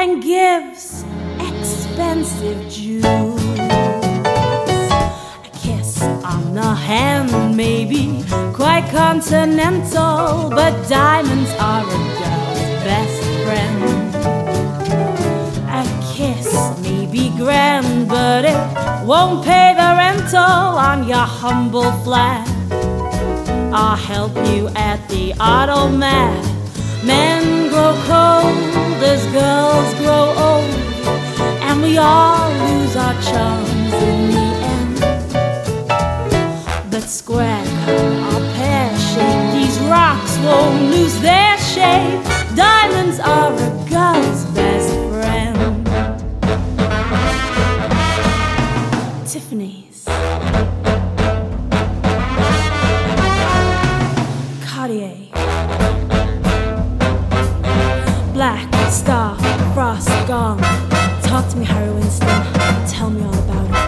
and gives expensive juice. A kiss on the hand may be quite continental, but diamonds are a girl's best friend. A kiss may be grand, but it won't pay the rental on your humble flat. I'll help you at the automat. Men grow cold as girls grow old, and we all lose our charms in the end. But square cut or pear shape, these rocks won't lose their shape. Diamonds are a girl's best friend. Tiffany's, Cartier, Black Star, Frost Gone. Talk to me, Harry Winston. Tell me all about it.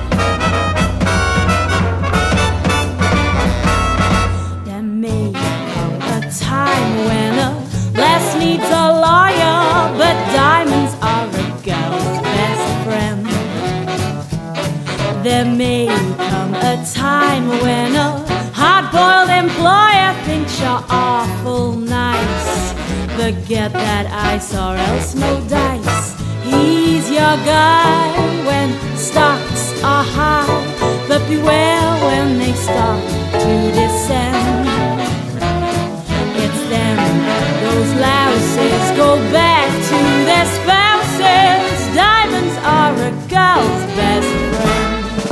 There may come a time when a lass needs a lawyer, but diamonds are a girl's best friend. There may come a time when a hard-boiled employer thinks you're awful nice, but get that ice or else no dice. He's your guy when stocks are high, but beware when they start to descend. It's then those louses go back to their spouses. Diamonds are a girl's best friend.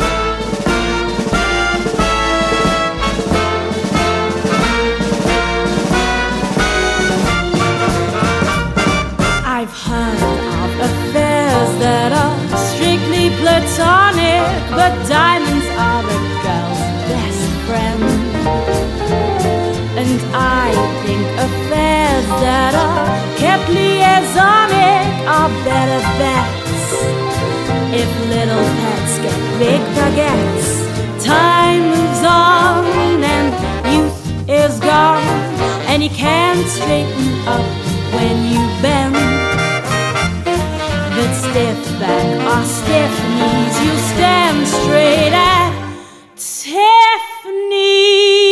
I've heard of affairs that are strictly platonic, but diamonds are a girl's best friend. And I think affairs that are kept liaisonic are better bets. If little pets get big baguettes, time moves on and youth is gone, and you can't straighten up when you bend. But stiff back or stiff knees, you stand straight at Tiffany.